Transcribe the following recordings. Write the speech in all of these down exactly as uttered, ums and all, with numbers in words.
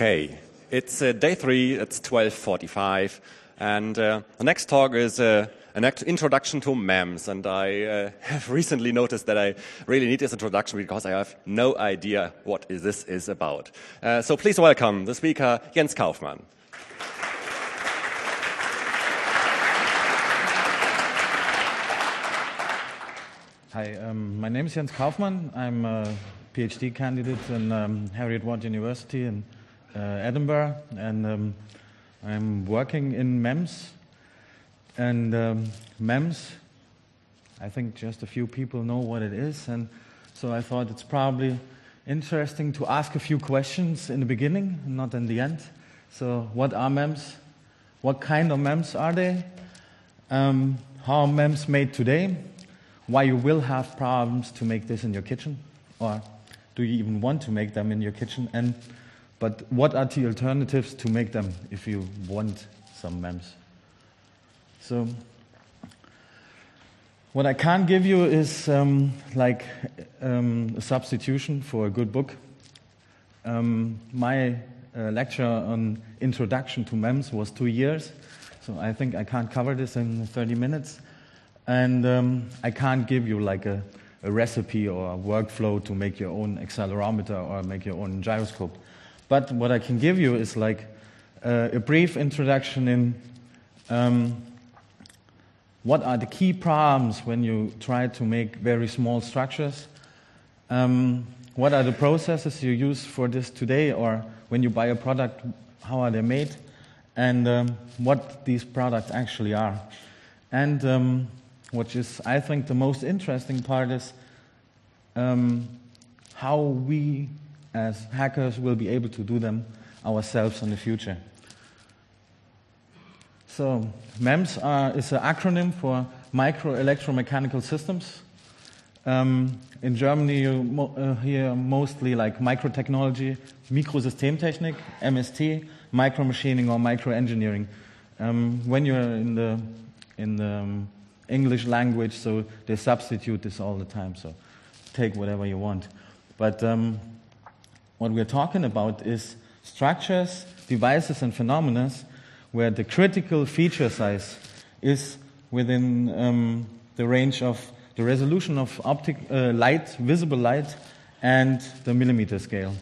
Okay, it's uh, day three, it's twelve forty-five, and uh, the next talk is uh, an introduction to MEMS, and I uh, have recently noticed that I really need this introduction because I have no idea what is this is about. Uh, so please welcome the speaker, Jens Kaufmann. Hi, um, my name is Jens Kaufmann. I'm a PhD candidate in um, Heriot-Watt University in uh, Edinburgh, and um, I'm working in MEMS. And um, MEMS, I think just a few people know what it is, and so I thought it's probably interesting to ask a few questions in the beginning, not in the end. So what are MEMS? What kind of MEMS are they? Um, how are MEMS made today? Why you will have problems to make this in your kitchen, or do you even want to make them in your kitchen? And but what are the alternatives to make them if you want some MEMS? So what I can't give you is um, like um, a substitution for a good book. Um, my uh, lecture on Introduction to MEMS was two years, so I think I can't cover this in thirty minutes. And um, I can't give you like a, a recipe or a workflow to make your own accelerometer or make your own gyroscope. But what I can give you is like uh, a brief introduction in um, what are the key problems when you try to make very small structures. Um, what are the processes you use for this today, or when you buy a product, how are they made? And um, what these products actually are. And um, which is, I think, the most interesting part is um, how we, as hackers, will be able to do them ourselves in the future. So, MEMS are, is an acronym for Micro Electromechanical Systems. Um, in Germany, you mo uh, hear mostly like microtechnology, Mikrosystemtechnik, M S T, micromachining or microengineering. Um, when you're in the in the um, English language, so they substitute this all the time, so take whatever you want. But um, what we're talking about is structures, devices, and phenomena where the critical feature size is within um, the range of the resolution of optic uh, light, visible light, and the millimeter scale.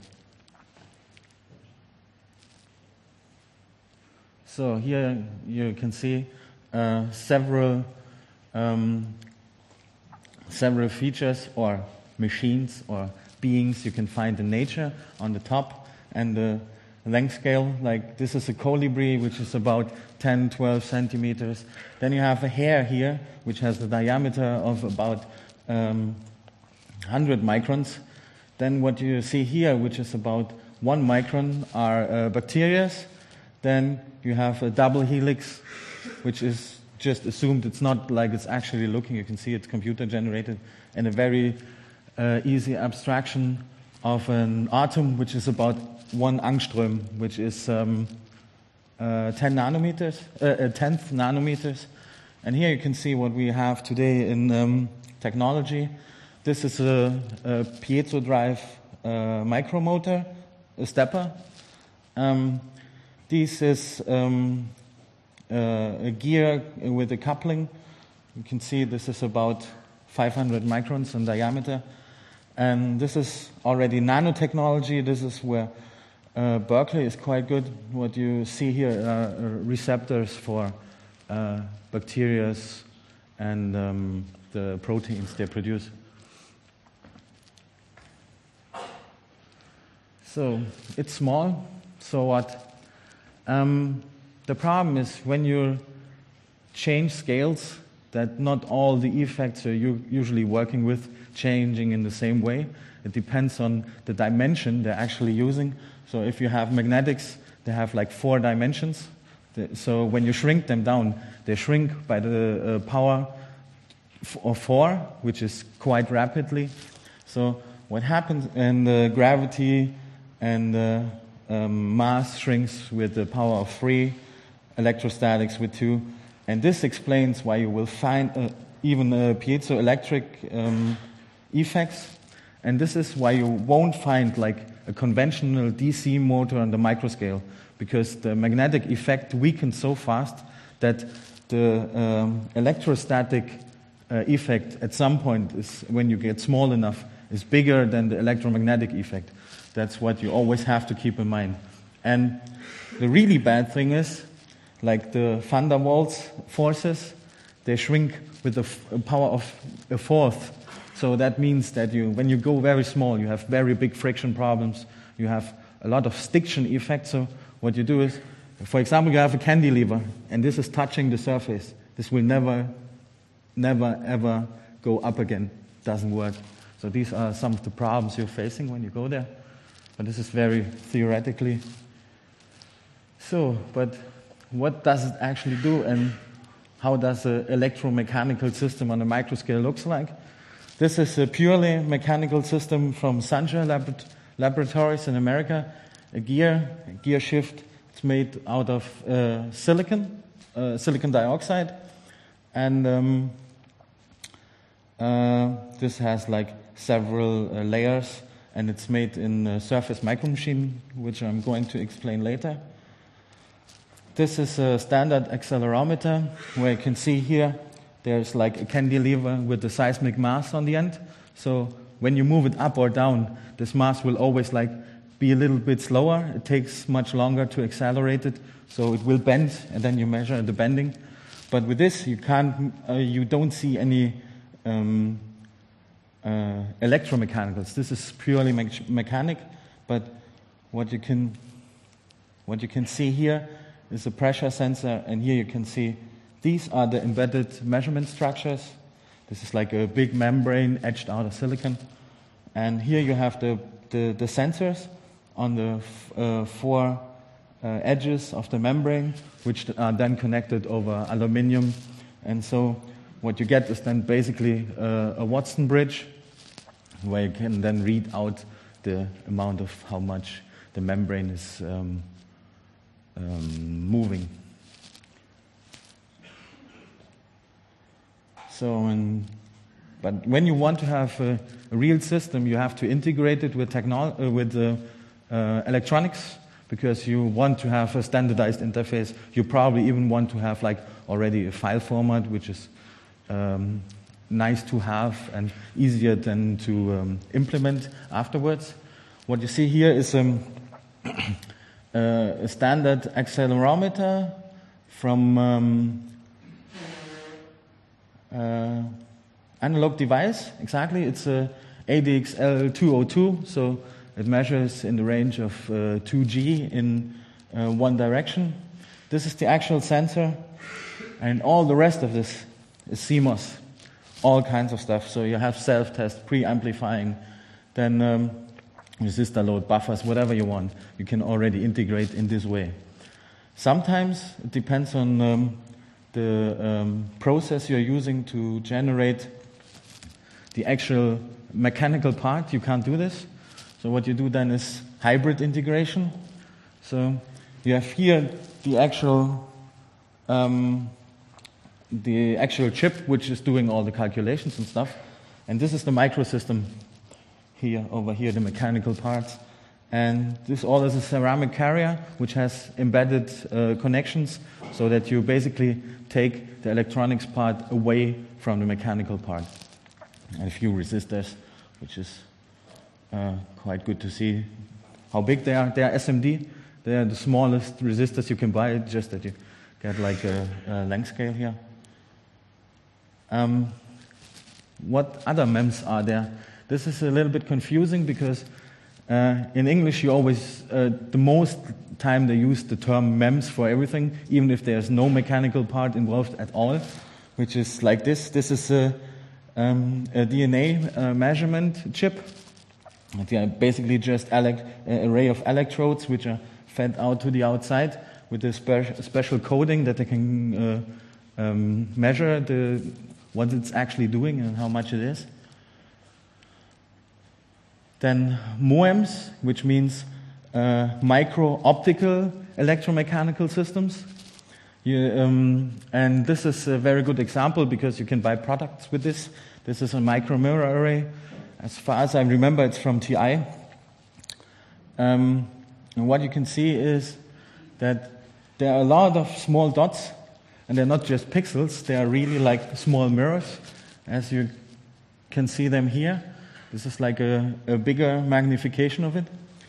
So here you can see uh, several Um, several features or machines or beings you can find in nature on the top, and the length scale, like this is a colibri, which is about ten, twelve centimeters. Then you have a hair here, which has the diameter of about um, one hundred microns. Then what you see here, which is about one micron, are uh, bacteria. Then you have a double helix, which is just assumed. It's not like it's actually looking. You can see it's computer generated, and a very uh, easy abstraction of an atom, which is about one angstrom, which is um, uh, ten nanometers, uh, a tenth nanometers. And here you can see what we have today in um, technology. This is a, a piezo drive uh, micromotor, a stepper. Um, this is um, Uh, a gear with a coupling. You can see this is about five hundred microns in diameter. And this is already nanotechnology. This is where uh, Berkeley is quite good. What you see here are receptors for uh, bacteria and um, the proteins they produce. So it's small. So what? Um, The problem is when you change scales, that not all the effects you're usually working with changing in the same way. It depends on the dimension they're actually using. So if you have magnetics, they have like four dimensions. So when you shrink them down, they shrink by the uh, power of four, which is quite rapidly. So what happens, and the gravity and the um, mass shrinks with the power of three, electrostatics with two, and this explains why you will find uh, even uh, piezoelectric um, effects, and this is why you won't find like a conventional D C motor on the microscale, because the magnetic effect weakens so fast that the um, electrostatic uh, effect at some point is, when you get small enough, is bigger than the electromagnetic effect. That's what you always have to keep in mind. And the really bad thing is, like the van der Waals forces, they shrink with a, f- a power of a fourth. So that means that you, when you go very small, you have very big friction problems. You have a lot of stiction effect. So what you do is, for example, you have a cantilever, and this is touching the surface. This will never, never, ever go up again. Doesn't work. So these are some of the problems you're facing when you go there. But this is very theoretically. So, but what does it actually do, and how does an electromechanical system on a microscale looks like? This is a purely mechanical system from Sanjay Labor- Laboratories in America. A gear, a gear shift. It's made out of uh, silicon, uh, silicon dioxide, and um, uh, this has like several uh, layers, and it's made in a surface micromachine, which I'm going to explain later. This is a standard accelerometer, where you can see here there's like a cantilever with the seismic mass on the end. So when you move it up or down, this mass will always like be a little bit slower. It takes much longer to accelerate it, so it will bend, and then you measure the bending. But with this, you can't, uh, you don't see any um, uh, electromechanicals. This is purely me- mechanic. But what you can, what you can see here is a pressure sensor, and here you can see these are the embedded measurement structures. This is like a big membrane etched out of silicon, and here you have the the, the sensors on the f- uh, four uh, edges of the membrane, which are then connected over aluminium. And so what you get is then basically uh, a Watson bridge, where you can then read out the amount of how much the membrane is um, um, moving. So, and, but when you want to have a, a real system, you have to integrate it with technol- uh, with uh, uh, electronics, because you want to have a standardized interface. You probably even want to have like already a file format, which is um, nice to have and easier than to um, implement afterwards. What you see here is um, uh, a standard accelerometer from um, uh, Analog Device. Exactly, it's a A D X L two oh two, so it measures in the range of uh, two G in uh, one direction. This is the actual sensor, and all the rest of this is C M O S, all kinds of stuff. So you have self-test, pre-amplifying, then um, resistor load, buffers, whatever you want. You can already integrate in this way. Sometimes it depends on um, the um, process you're using to generate the actual mechanical part. You can't do this. So what you do then is hybrid integration. So you have here the actual um, the actual chip, which is doing all the calculations and stuff, and this is the microsystem here, over here, the mechanical parts. And this all is a ceramic carrier, which has embedded uh, connections, so that you basically take the electronics part away from the mechanical part. And a few resistors, which is uh, quite good to see how big they are. They are S M D. They are the smallest resistors you can buy, just that you get like a, a length scale here. Um, what other M E Ms are there? This is a little bit confusing, because uh, in English you always, uh, the most time they use the term M E Ms for everything, even if there's no mechanical part involved at all, which is like this. This is a, um, a D N A uh, measurement chip. They are basically just elect- an array of electrodes which are fed out to the outside with a spe- special coding that they can uh, um, measure the what it's actually doing and how much it is. Then M O E Ms, which means uh, micro-optical electromechanical systems. You, um, and this is a very good example, because you can buy products with this. This is a micro mirror array. As far as I remember, it's from T I. Um, and what you can see is that there are a lot of small dots, and they're not just pixels, they are really like small mirrors, as you can see them here. This is like a, a bigger magnification of it.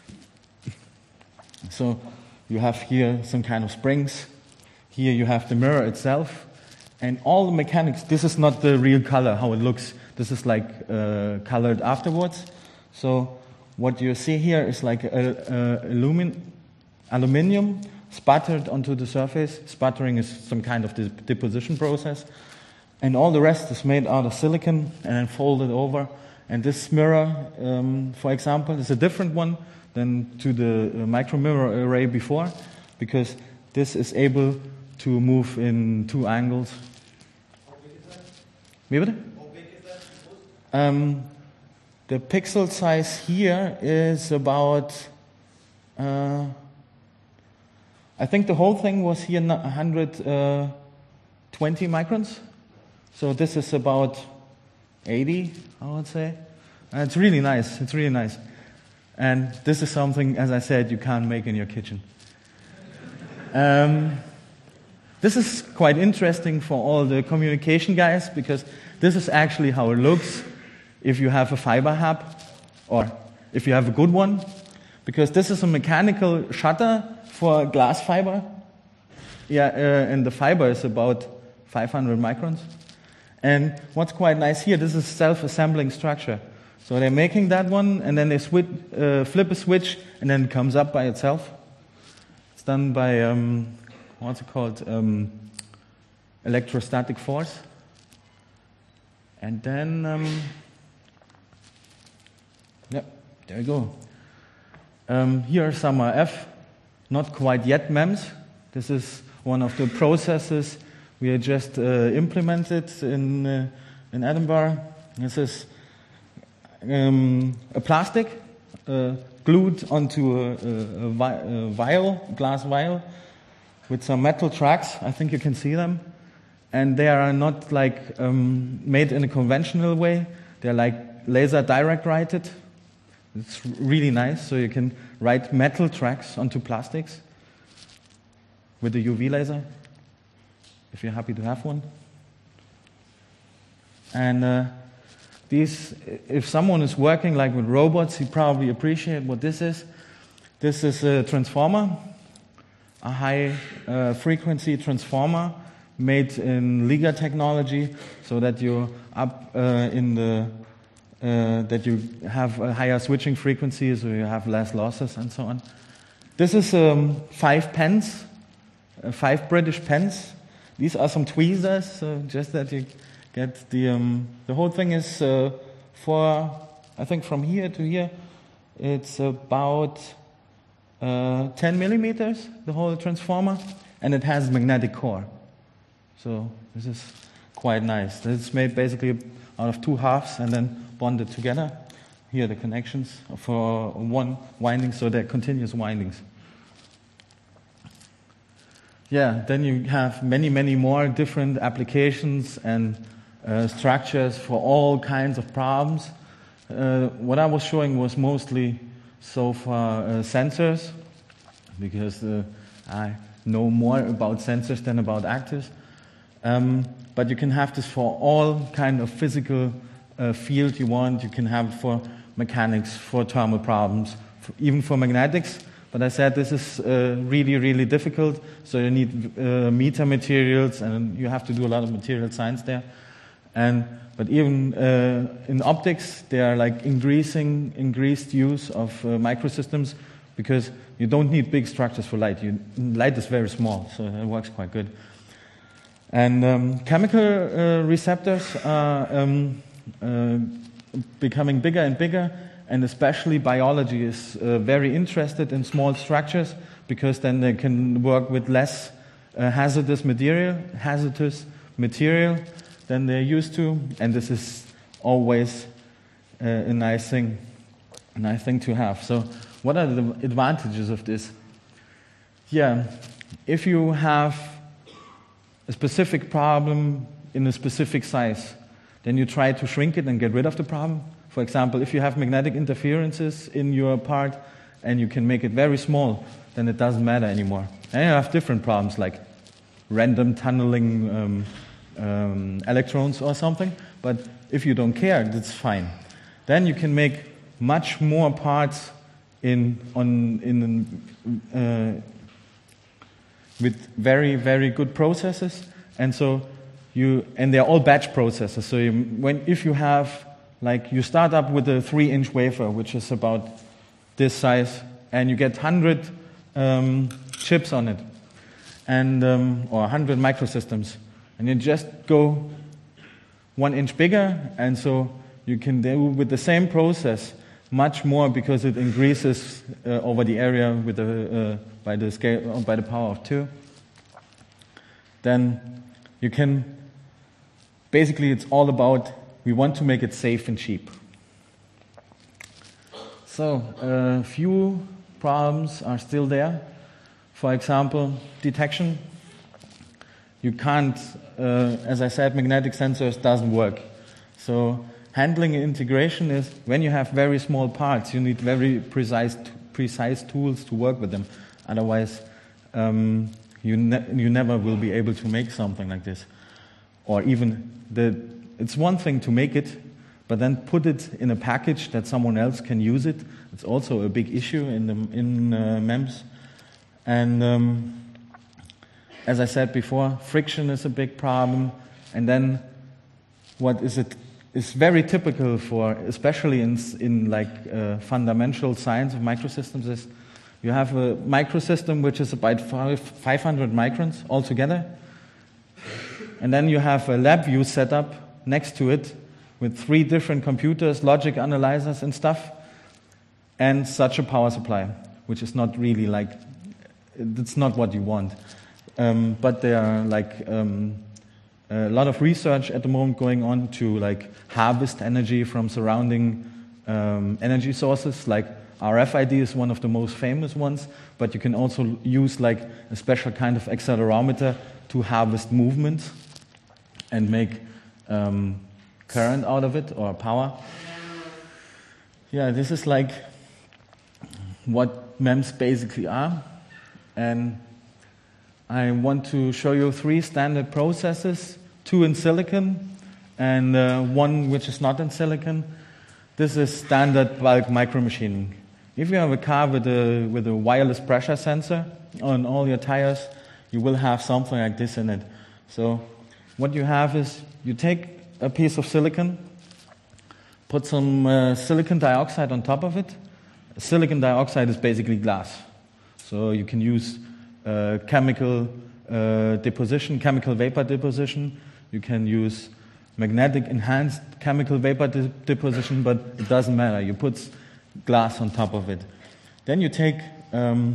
So you have here some kind of springs. Here you have the mirror itself. And all the mechanics, this is not the real color, how it looks. This is like uh, colored afterwards. So what you see here is like a, a alumin, aluminium sputtered onto the surface. Sputtering is some kind of deposition process. And all the rest is made out of silicon and then folded over. And this mirror, um, for example, is a different one than to the uh, micromirror array before, because this is able to move in two angles. How big is that? Wie bitte? How big is that? Um, the pixel size here is about, uh, I think the whole thing was here one hundred twenty microns. So this is about eighty, I would say. And it's really nice. It's really nice. And this is something, as I said, you can't make in your kitchen. Um, this is quite interesting for all the communication guys, because this is actually how it looks if you have a fiber hub, or if you have a good one. Because this is a mechanical shutter for glass fiber. Yeah, uh, and the fiber is about five hundred microns. And what's quite nice here, this is self-assembling structure. So they're making that one, and then they switch, uh, flip a switch, and then it comes up by itself. It's done by, um, what's it called, um, electrostatic force. And then, um, yeah, there you go. Um, here are some R F, not quite yet M E M S. This is one of the processes we had just uh, implemented in uh, in Edinburgh. This is um, a plastic uh, glued onto a, a, a, vi a vial, a glass vial, with some metal tracks. I think you can see them, and they are not like um, made in a conventional way. They're like laser direct writed. It's really nice. So you can write metal tracks onto plastics with a U V laser, if you're happy to have one. And uh, these, if someone is working like with robots, he probably appreciate what this is. This is a transformer, a high uh, frequency transformer made in Liga technology, so that you're up uh, in the uh, that you have a higher switching frequency, so you have less losses and so on. This is um, five pence, uh, five British pence. These are some tweezers, so just that you get the um, the whole thing is uh, for, I think from here to here, it's about uh, ten millimeters, the whole transformer, and it has magnetic core. So this is quite nice. It's made basically out of two halves and then bonded together. Here are the connections for one winding, so they're continuous windings. Yeah, then you have many, many more different applications and uh, structures for all kinds of problems. Uh, what I was showing was mostly so far uh, sensors, because uh, I know more about sensors than about actors. Um, but you can have this for all kind of physical uh, field you want. You can have it for mechanics, for thermal problems, for, even for magnetics. But I said this is uh, really, really difficult, so you need uh, meter materials, and you have to do a lot of material science there. And but even uh, in optics, they are like increasing, increased use of uh, microsystems, because you don't need big structures for light. You, light is very small, so it works quite good. And um, chemical uh, receptors are um, uh, becoming bigger and bigger. And especially biology is uh, very interested in small structures, because then they can work with less uh, hazardous material, hazardous material than they're used to. And this is always uh, a nice thing, a nice thing to have. So, what are the advantages of this? Yeah, if you have a specific problem in a specific size, then you try to shrink it and get rid of the problem. For example, if you have magnetic interferences in your part, and you can make it very small, then it doesn't matter anymore. And you have different problems like random tunneling um, um, electrons or something, but if you don't care, that's fine. Then you can make much more parts in on in uh, with very very good processes, and so you and they're all batch processes. So you, when if you have like you start up with a three-inch wafer, which is about this size, and you get one hundred um, chips on it, and um, or one hundred microsystems, and you just go one inch bigger, and so you can do with the same process much more because it increases uh, over the area with the uh, by the scale uh, by the power of two. Then you can basically it's all about we want to make it safe and cheap. So a uh, few problems are still there. For example, detection. You can't, uh, as I said, magnetic sensors doesn't work. So handling and integration is when you have very small parts, you need very precise precise tools to work with them. Otherwise, um, you ne- you never will be able to make something like this. Or even the it's one thing to make it, but then put it in a package that someone else can use it. It's also a big issue in the in uh, MEMS. And um, as I said before, friction is a big problem. And then what is it? Is very typical for, especially in in like uh, fundamental science of microsystems, is you have a microsystem which is about five hundred microns altogether, and then you have a lab view set up next to it with three different computers, logic analyzers and stuff, and such a power supply, which is not really like, it's not what you want. Um, but there are like um, a lot of research at the moment going on to like harvest energy from surrounding um, energy sources. Like R F I D is one of the most famous ones, but you can also use like a special kind of accelerometer to harvest movement and make um, current out of it or power. Yeah, this is like what MEMS basically are. And I want to show you three standard processes, two in silicon and uh, one which is not in silicon. This is standard bulk micromachining. If you have a car with a, with a wireless pressure sensor on all your tires, you will have something like this in it. So what you have is you take a piece of silicon, put some uh, silicon dioxide on top of it. Silicon dioxide is basically glass. So you can use uh, chemical uh, deposition, chemical vapor deposition. You can use magnetic enhanced chemical vapor de- deposition, but it doesn't matter. You put glass on top of it. Then you take um,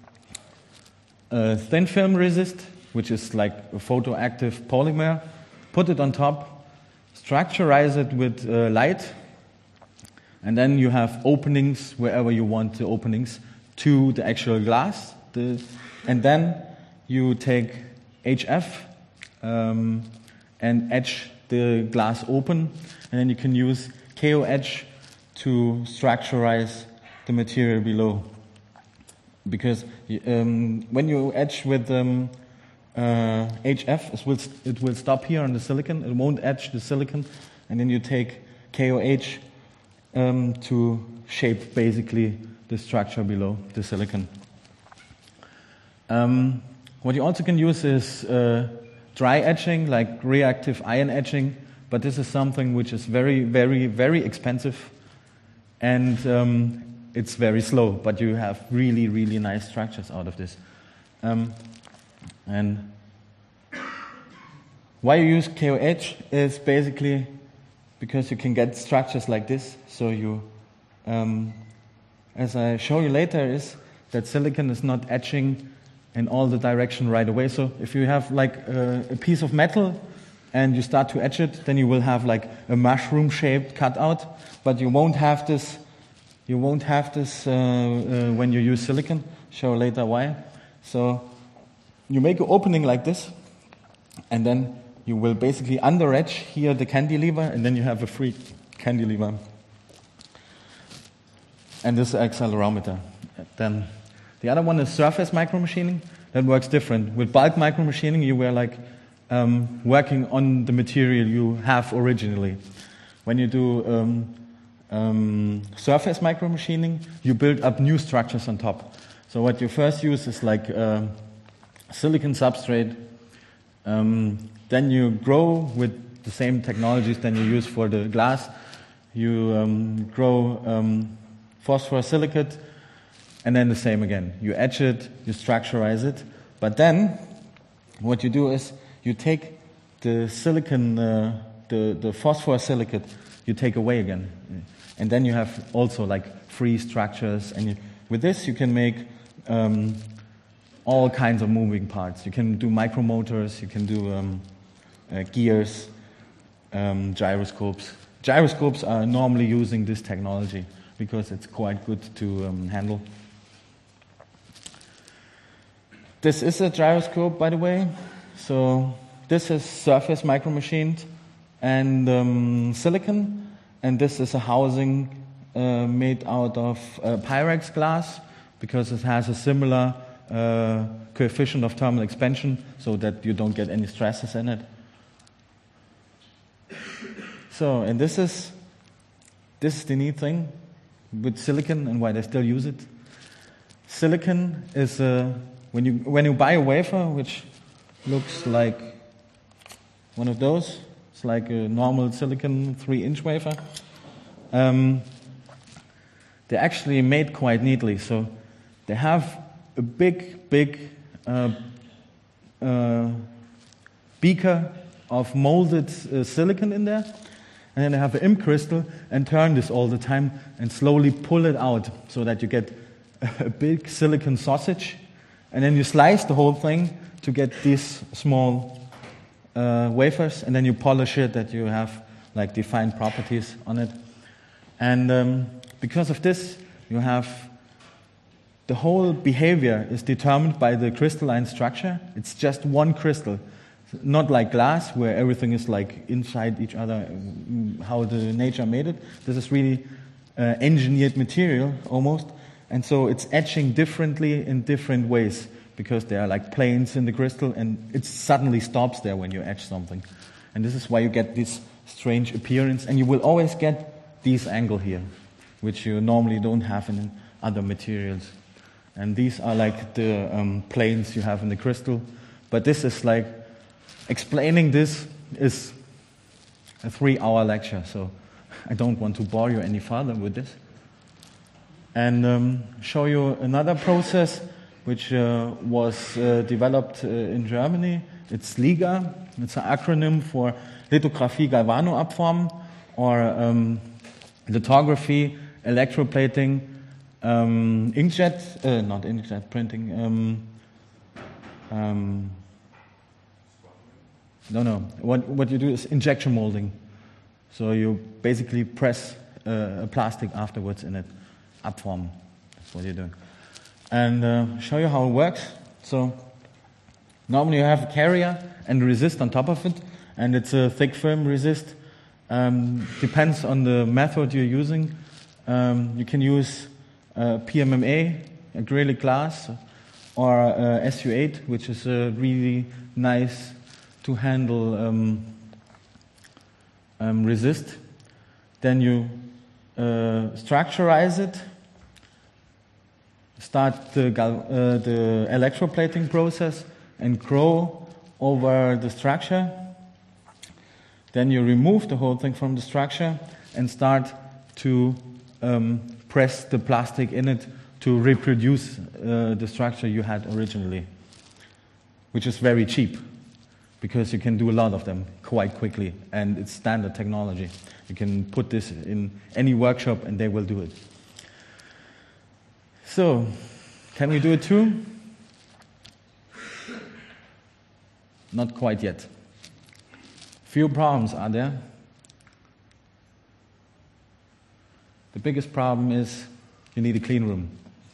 a thin film resist, which is like a photoactive polymer, put it on top, structurize it with uh, light, and then you have openings wherever you want the openings to the actual glass. The, and then you take H F um, and etch the glass open, and then you can use K O etch to structurize the material below. Because um, when you etch with um, uh, H F, it will, it will stop here on the silicon. It won't etch the silicon, and then you take K O H um, to shape basically the structure below the silicon. Um, what you also can use is uh, dry etching, like reactive ion etching, but this is something which is very, very, very expensive, and um, it's very slow, but you have really, really nice structures out of this. Um, and why you use K O H is basically because you can get structures like this. So you, um, as I show you later, is that silicon is not etching in all the direction right away. So if you have like a, a piece of metal and you start to etch it, then you will have like a mushroom-shaped cutout, but you won't have this. You won't have this uh, uh, when you use silicon. Show later why. So you make an opening like this, and then you will basically under etch here the cantilever, and then you have a free cantilever. And this is accelerometer. Then the other one is surface micromachining. That works different. With bulk micromachining, you were like um, working on the material you have originally. When you do um, um, surface micromachining, you build up new structures on top. So what you first use is like uh, silicon substrate. Um, then you grow with the same technologies than you use for the glass. You um, grow um, phosphorosilicate, and then the same again. You etch it, you structurize it, but then what you do is you take the silicon, uh, the, the phosphorosilicate, you take away again. And then you have also like free structures, and you, with this you can make um, all kinds of moving parts. You can do micromotors, you can do um, uh, gears, um, gyroscopes. Gyroscopes are normally using this technology because it's quite good to um, handle. This is a gyroscope, by the way. So this is surface micromachined and um, silicon, and this is a housing uh, made out of uh, Pyrex glass because it has a similar uh, coefficient of thermal expansion so that you don't get any stresses in it. So, and this is this is the neat thing with silicon and why they still use it. Silicon is uh, when you when you buy a wafer, which looks like one of those. It's like a normal silicon three-inch wafer. Um, they're actually made quite neatly. So they have a big, big uh, uh, beaker of molded uh, silicon in there. And then they have an imp crystal and turn this all the time and slowly pull it out so that you get a big silicon sausage. And then you slice the whole thing to get these small uh, wafers, and then you polish it that you have like defined properties on it. And um, because of this, you have the whole behavior is determined by the crystalline structure. It's just one crystal. Not like glass, where everything is like inside each other, how the nature made it. This is really uh, engineered material, almost. And so it's etching differently in different ways, because there are like planes in the crystal, and it suddenly stops there when you etch something. And this is why you get this strange appearance, and you will always get this angle here, which you normally don't have in other materials. And these are like the um, planes you have in the crystal. But this is like, explaining this is a three-hour lecture, so I don't want to bore you any further with this. And um, show you another process which uh, was uh, developed uh, in Germany. It's LIGA. It's an acronym for Lithography Galvanoabformen, or um, lithography, electroplating, um, inkjet, uh, not inkjet printing, um, um, No, no. What what you do is injection molding. So you basically press uh, a plastic afterwards in it, abform. That's what you're doing. And uh, show you how it works. So normally you have a carrier and resist on top of it, and it's a thick film resist. Um, depends on the method you're using. Um, you can use uh, P M M A, acrylic glass, or uh, S U eight, which is a really nice to handle um, um, resist. Then you uh, structurize it, start the, gal- uh, the electroplating process, and grow over the structure. Then you remove the whole thing from the structure and start to um, press the plastic in it to reproduce uh, the structure you had originally, which is very cheap, because you can do a lot of them quite quickly, and it's standard technology. You can put this in any workshop and they will do it. So, can we do it too? Not quite yet. Few problems are there. The biggest problem is you need a clean room.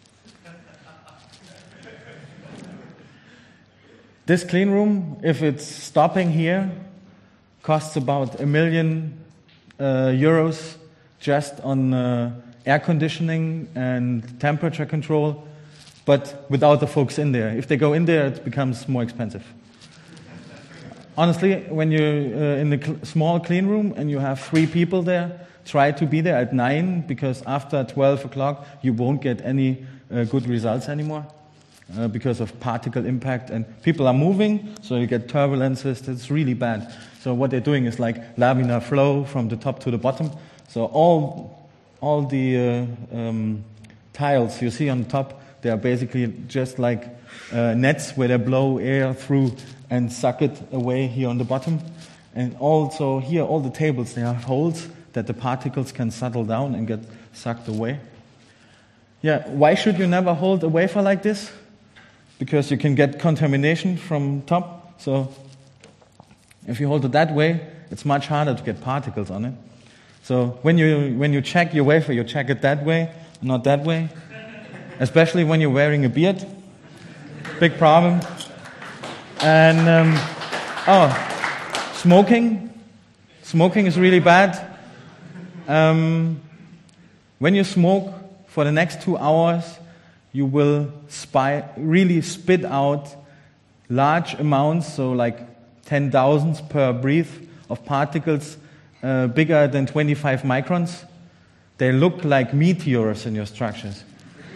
This clean room, if it's stopping here, costs about a million uh, euros just on uh, air conditioning and temperature control but without the folks in there. If they go in there, it becomes more expensive. Honestly, when you're uh, in a cl- small clean room and you have three people there, try to be there at nine, because after twelve o'clock, you won't get any uh, good results anymore uh, because of particle impact. And people are moving, so you get turbulences. It's really bad. So what they're doing is like laminar flow from the top to the bottom. So all, all the uh, um, tiles you see on the top, they are basically just like uh, nets where they blow air through and suck it away here on the bottom. And also here, all the tables, they have holes that the particles can settle down and get sucked away. Yeah, why should you never hold a wafer like this? Because you can get contamination from top. So if you hold it that way, it's much harder to get particles on it. So when you when you check your wafer, you check it that way, not that way. Especially when you're wearing a beard. Big problem. And, um, oh, smoking. Smoking is really bad. Um, when you smoke for the next two hours, you will spy, really spit out large amounts, so like ten thousandths per breath of particles uh, bigger than twenty-five microns. They look like meteors in your structures.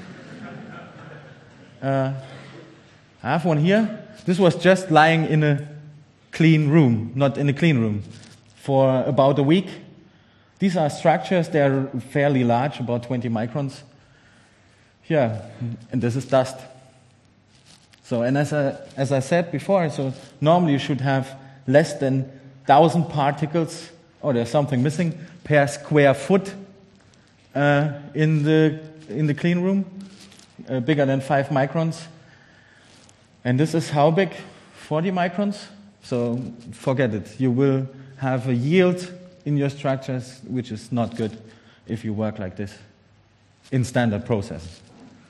Uh, I have one here. This was just lying in a clean room, not in a clean room, for about a week. These are structures, they're fairly large, about twenty microns. Yeah, and this is dust. So, and as I, as I said before, so normally you should have less than one thousand particles, or there's something missing, per square foot uh, in the in the clean room, uh, bigger than five microns. And this is how big? forty microns. So forget it. You will have a yield in your structures which is not good if you work like this in standard processes.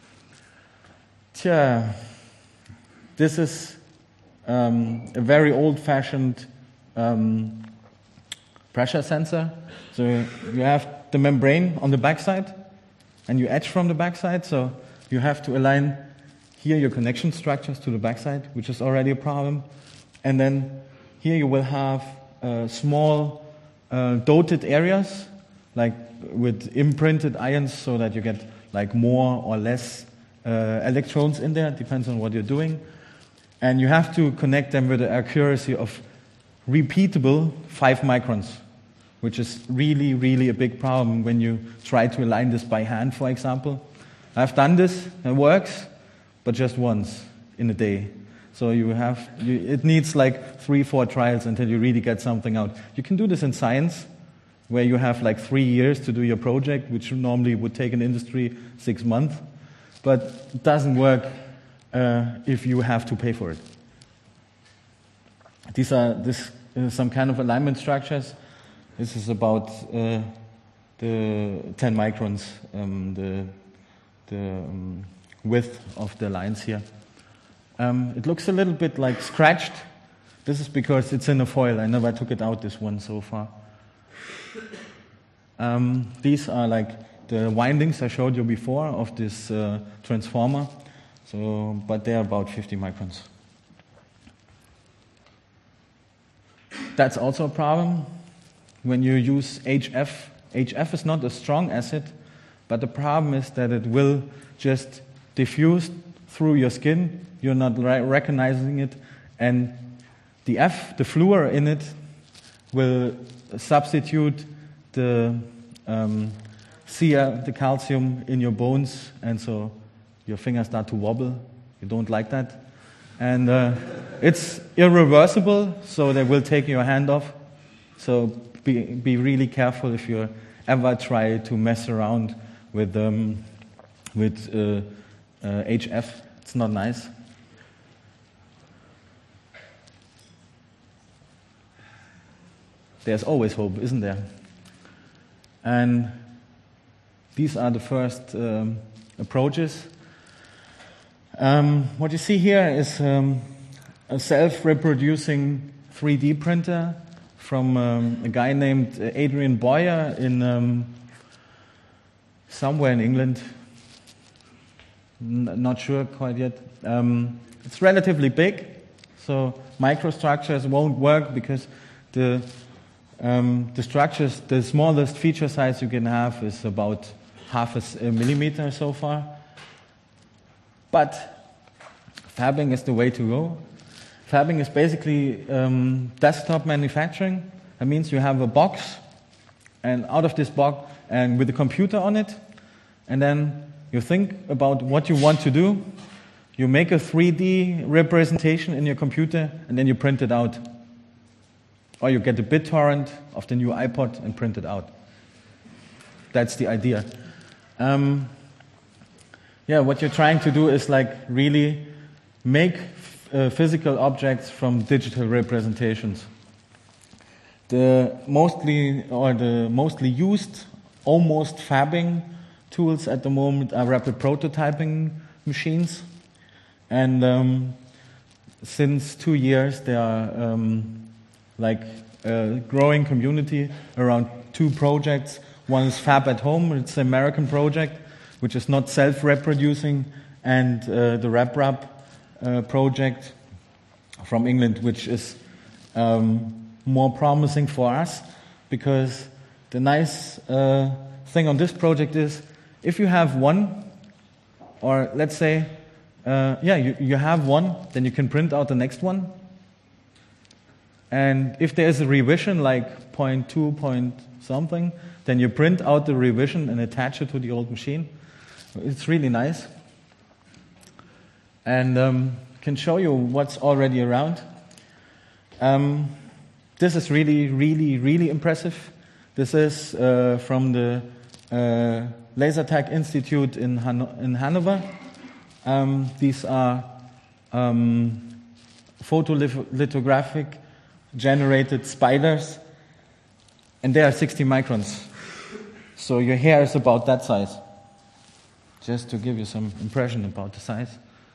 Tja, this is um, a very old-fashioned um, pressure sensor. So you have the membrane on the backside, and you etch from the backside. So you have to align here your connection structures to the backside, which is already a problem. And then here you will have uh, small uh, dotted areas, like with imprinted ions, so that you get like more or less uh, electrons in there. It depends on what you're doing. And you have to connect them with an accuracy of repeatable five microns, which is really, really a big problem when you try to align this by hand, for example. I've done this, it works, but just once in a day. So you have, you, it needs like three, four trials until you really get something out. You can do this in science, where you have like three years to do your project, which normally would take an industry six months. But it doesn't work uh, if you have to pay for it. These are this uh, some kind of alignment structures. This is about uh, the ten microns, um, the, the um, width of the lines here. Um, it looks a little bit like scratched. This is because it's in a foil. I never took it out, this one, so far. Um, these are like the windings I showed you before of this uh, transformer. So, but they're about fifty microns. That's also a problem when you use H F. H F is not a strong acid, but the problem is that it will just diffuse through your skin. You're not re- recognizing it, and the F, the fluor in it, will substitute the um, C A, the calcium in your bones, and so your fingers start to wobble. You don't like that. And uh, it's irreversible, so they will take your hand off. So be, be really careful if you ever try to mess around with, um, with uh, uh, H F. It's not nice. There's always hope, isn't there? And these are the first um, approaches. Um, what you see here is um, a self-reproducing three D printer from um, a guy named Adrian Boyer in um, somewhere in England. N- not sure quite yet. Um, it's relatively big, so microstructures won't work because the um, the structures, the smallest feature size you can have is about half a, s- a millimeter so far. But fabbing is the way to go. Fabbing is basically um, desktop manufacturing. That means you have a box, and out of this box, and with a computer on it, and then you think about what you want to do. You make a three D representation in your computer, and then you print it out. Or you get a BitTorrent of the new iPod and print it out. That's the idea. Um, yeah, what you're trying to do is like really make uh, physical objects from digital representations. The mostly or the mostly used almost fabbing tools at the moment are rapid prototyping machines, and um, since two years there are um, like a growing community around two projects. One is Fab at Home, it's an American project which is not self-reproducing, and uh, the RepRap uh, project from England, which is um, more promising for us, because the nice uh, thing on this project is if you have one, or let's say, uh, yeah, you, you have one, then you can print out the next one. And if there's a revision, like point two, point something, then you print out the revision and attach it to the old machine. It's really nice. And um, can show you what's already around. Um, this is really, really, really impressive. This is uh, from the uh, LaserTag Institute in, Han- in Hanover. Um, these are um, photolithographic generated spiders, and they are sixty microns. So your hair is about that size. Just to give you some impression about the size.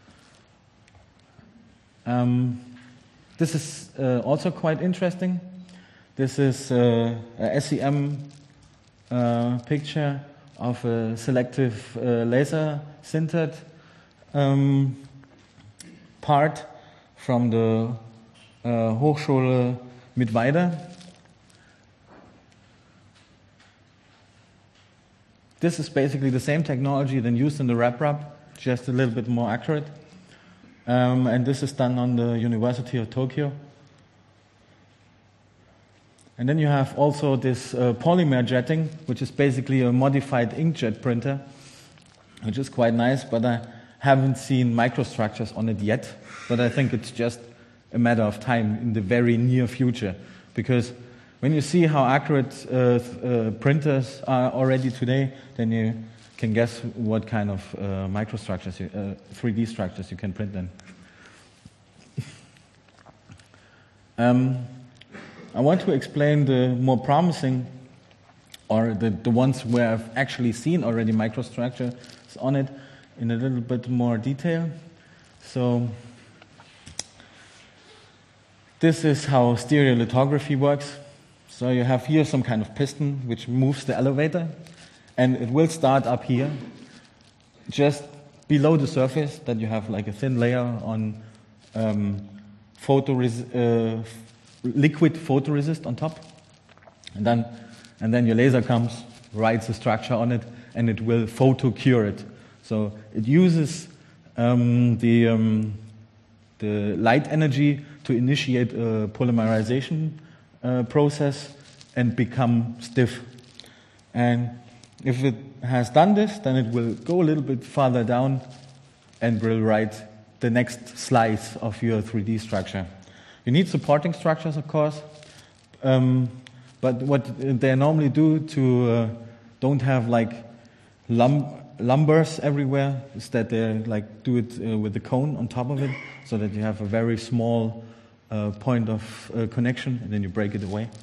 Um, this is uh, also quite interesting. This is uh, a S E M uh, picture of a selective uh, laser sintered um, part from the uh, Hochschule Mittweida. This is basically the same technology than used in the RepRap, just a little bit more accurate. Um, and this is done on the University of Tokyo. And then you have also this uh, polymer jetting, which is basically a modified inkjet printer, which is quite nice, but I haven't seen microstructures on it yet. But I think it's just a matter of time in the very near future, because when you see how accurate uh, uh, printers are already today, then you can guess what kind of uh, microstructures, you, uh, three D structures you can print then. um, I want to explain the more promising, or the, the ones where I've actually seen already microstructures on it in a little bit more detail. So this is how stereolithography works. So you have here some kind of piston which moves the elevator, and it will start up here, just below the surface, that you have like a thin layer on um, photores- uh, liquid photoresist on top, and then and then your laser comes, writes a structure on it, and it will photo cure it. So it uses um, the um, the light energy to initiate a polymerization Uh, process and become stiff. And if it has done this, then it will go a little bit farther down and will write the next slice of your three D structure. You need supporting structures, of course, um, but what they normally do to uh, don't have like lum- lumbers everywhere is that they like do it uh, with the cone on top of it, so that you have a very small Uh, point of uh, connection, and then you break it away.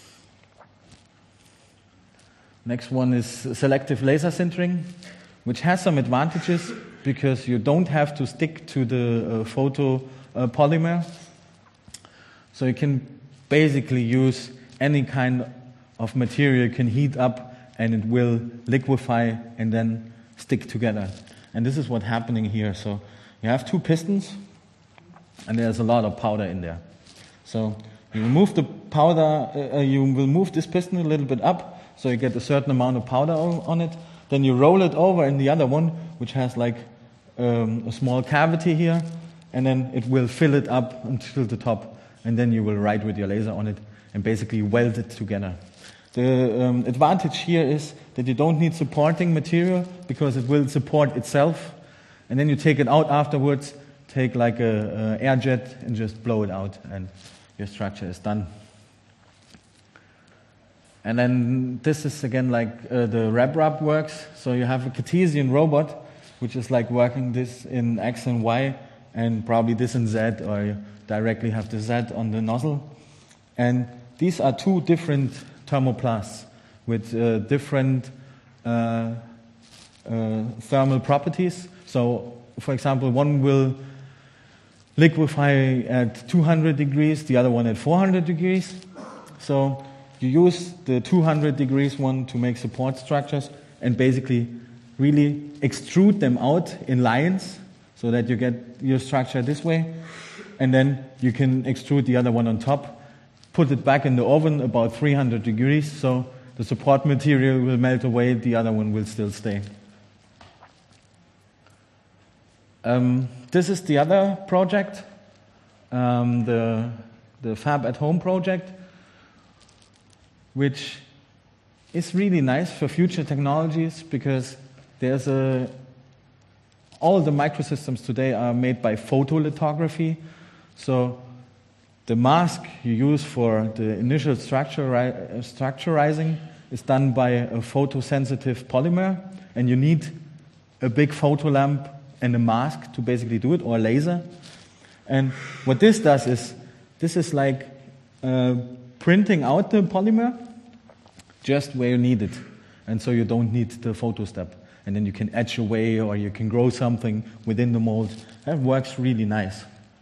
Next one is selective laser sintering, which has some advantages because you don't have to stick to the uh, photo uh, polymer. So you can basically use any kind of material you can heat up, and it will liquefy and then stick together. And this is what's happening here. So you have two pistons, and there's a lot of powder in there. So you remove the powder, uh, you will move this piston a little bit up, so you get a certain amount of powder on it. Then you roll it over in the other one, which has like um, a small cavity here, and then it will fill it up until the top, and then you will write with your laser on it and basically weld it together. The um, advantage here is that you don't need supporting material because it will support itself, and then you take it out afterwards, take like a, a air jet and just blow it out, and your structure is done. And then this is again like uh, the RepRap works. So you have a Cartesian robot, which is like working this in X and Y, and probably this in Z, or you directly have the Z on the nozzle. And these are two different thermoplasts with uh, different uh, uh, thermal properties. So, for example, one will liquefy at two hundred degrees, the other one at four hundred degrees. So you use the two hundred degrees one to make support structures and basically really extrude them out in lines so that you get your structure this way. And then you can extrude the other one on top, put it back in the oven about three hundred degrees, so the support material will melt away, the other one will still stay. Um, this is the other project, um, the, the Fab at Home project, which is really nice for future technologies because there's a, all the microsystems today are made by photolithography. So the mask you use for the initial structuri- structurizing is done by a photosensitive polymer, and you need a big photo lamp and a mask to basically do it, or a laser. And what this does is, this is like uh, printing out the polymer just where you need it. And so you don't need the photo step. And then you can etch away, or you can grow something within the mold. That works really nice.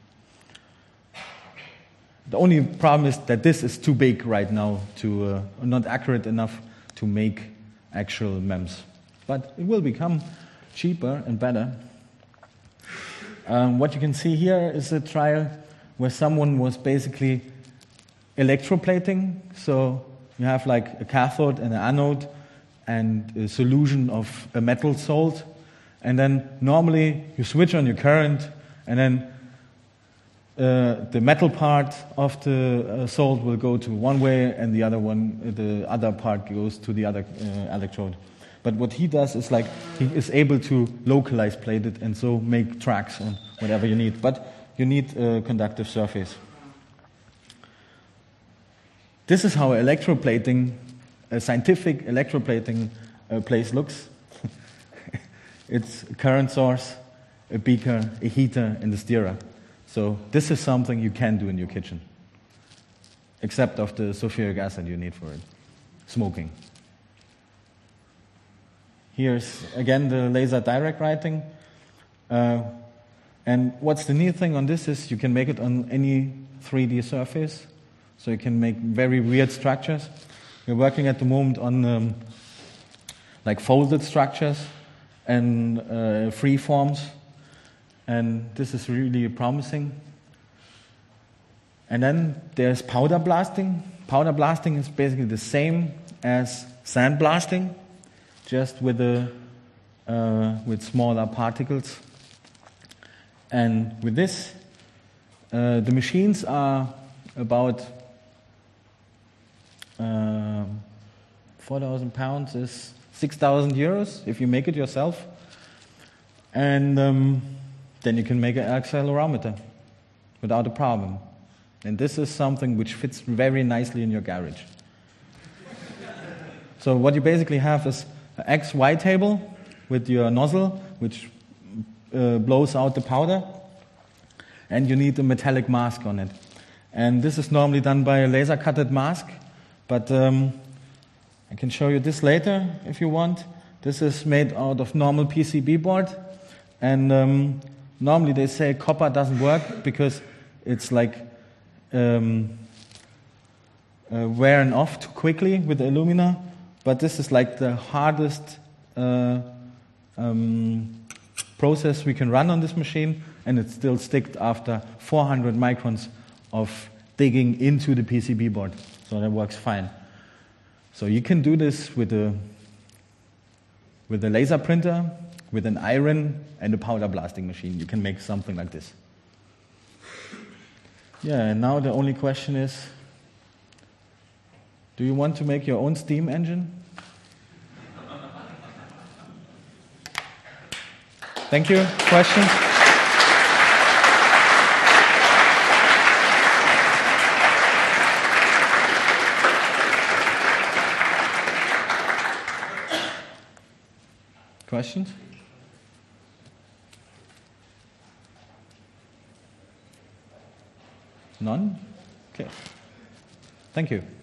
The only problem is that this is too big right now, to uh, not accurate enough to make actual M E Ms. But it will become cheaper and better. Um, what you can see here is a trial where someone was basically electroplating. So you have like a cathode and an anode and a solution of a metal salt. And then normally you switch on your current, and then uh, the metal part of the uh, salt will go to one way, and the other one, the other part goes to the other uh, electrode. But what he does is like he is able to localize plate it and so make tracks on whatever you need. But you need a conductive surface. This is how electroplating, a scientific electroplating uh, place looks. It's a current source, a beaker, a heater, and a stirrer. So this is something you can do in your kitchen, except of the sulfuric acid you need for it, smoking. Here's, again, the laser direct writing. Uh, and what's the neat thing on this is you can make it on any three D surface. So you can make very weird structures. We're working at the moment on um, like folded structures and uh, free forms. And this is really promising. And then there's powder blasting. Powder blasting is basically the same as sand blasting, just with a uh, with smaller particles. And with this, uh, the machines are about uh, four thousand pounds is six thousand euros if you make it yourself. And um, then you can make an accelerometer without a problem. And this is something which fits very nicely in your garage. So what you basically have is an X Y table with your nozzle, which uh, blows out the powder, and you need a metallic mask on it. And this is normally done by a laser-cutted mask, but um, I can show you this later if you want. This is made out of normal P C B board, and um, normally they say copper doesn't work because it's like um, uh, wearing off too quickly with the alumina. But this is like the hardest uh, um, process we can run on this machine, and it's still sticked after four hundred microns of digging into the P C B board. So that works fine. So you can do this with a, with a laser printer, with an iron, and a powder blasting machine. You can make something like this. Yeah, and now the only question is, do you want to make your own steam engine? Thank you. Questions? Questions? None? Okay. Thank you.